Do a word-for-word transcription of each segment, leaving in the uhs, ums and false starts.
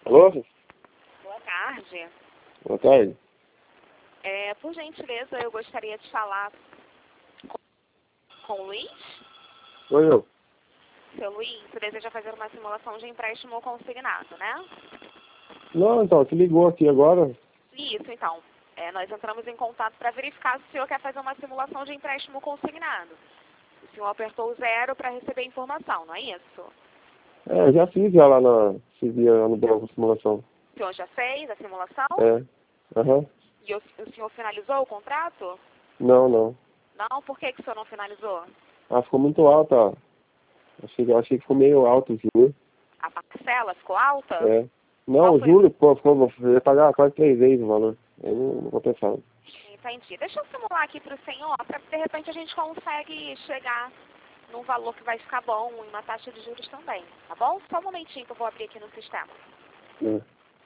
Alô? Boa tarde. Boa tarde. É, por gentileza, eu gostaria de falar com, com o Luiz. Sou eu. Seu Luiz, você deseja fazer uma simulação de empréstimo consignado, né? Não, então, você ligou aqui agora. Isso, então. É, nós entramos em contato para verificar se o senhor quer fazer uma simulação de empréstimo consignado. O senhor apertou o zero para receber informação, não é isso? É, eu já fiz já lá na... Esse dia lá no banco de simulação. O senhor já fez a simulação? É. Aham. E o, o senhor finalizou o contrato? Não, não. Não? Por que, que o senhor não finalizou? Ah, ficou muito alta. Achei, achei que ficou meio alto o juro. A parcela ficou alta? É. Não, Qual o foi? juro, pô, ficou, eu ia pagar quase três vezes o valor. Eu não, não vou pensar. Entendi. Deixa eu simular aqui para o senhor, para de repente a gente consegue chegar num valor que vai ficar bom e uma taxa de juros também, tá bom? Só um momentinho que eu vou abrir aqui no sistema. É.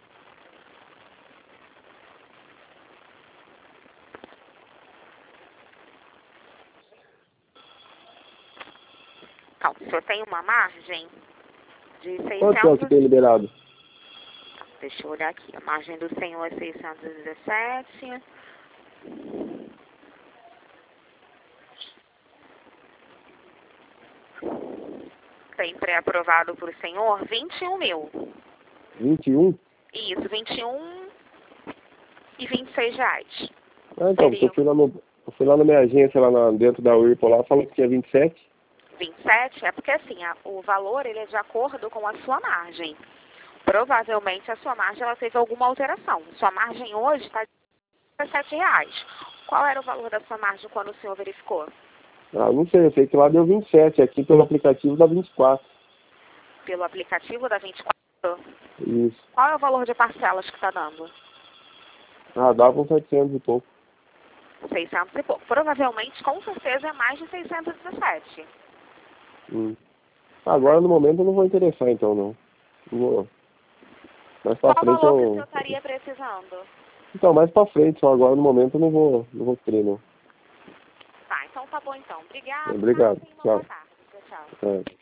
Então, o senhor tem uma margem de Quanto que é o que seiscentos... tem liberado? Deixa eu olhar aqui. A margem do senhor é seiscentos e dezessete. Tem pré-aprovado para o senhor vinte e um mil. vinte e um? Isso, vinte e um e vinte e seis reais. Ah, então, porque eu fui lá no... Eu fui lá na minha agência, lá na, dentro da U I P lá, falou que tinha vinte e sete. vinte e sete é porque assim, a, o valor ele é de acordo com a sua margem. Provavelmente a sua margem ela teve alguma alteração. Sua margem hoje está de dezessete reais. Qual era o valor da sua margem quando o senhor verificou? Ah, não sei, eu sei que lá deu vinte e sete, aqui pelo aplicativo dá vinte e quatro. Pelo aplicativo da vinte e quatro? Isso. Qual é o valor de parcelas que está dando? Ah, dava uns setecentos e pouco. seiscentos e pouco. Provavelmente, com certeza, é mais de seiscentos e dezessete. Hum. Agora, no momento, eu não vou interessar, então, não. Não vou. Mais pra Qual frente valor que o eu... senhor estaria precisando? Então, mais pra frente, só agora, no momento, eu não vou, não vou querer, não. Tá, então tá bom então. Obrigada, tá? Obrigado. Tenha uma boa Tchau. tarde. Tchau, tchau. É.